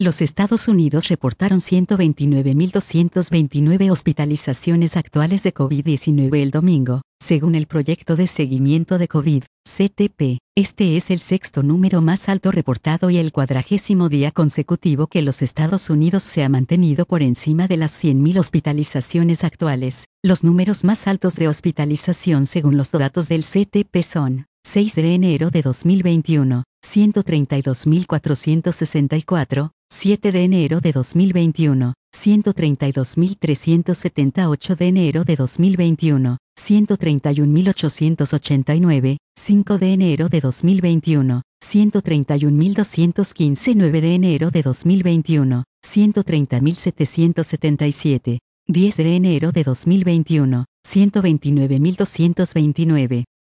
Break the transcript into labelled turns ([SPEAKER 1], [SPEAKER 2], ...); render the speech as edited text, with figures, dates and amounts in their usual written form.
[SPEAKER 1] Los Estados Unidos reportaron 129.229 hospitalizaciones actuales de COVID-19 el domingo, según el Proyecto de Seguimiento de COVID, CTP. Este es el sexto número más alto reportado y el 40º día consecutivo que los Estados Unidos se ha mantenido por encima de las 100.000 hospitalizaciones actuales. Los números más altos de hospitalización según los datos del CTP son: 6 de enero de 2021, 132.464, 7 de enero de 2021, 132.378 de enero de 2021, 131.889, 5 de enero de 2021, 131.215 9 de enero de 2021, 130.777, 10 de enero de 2021, 129.229.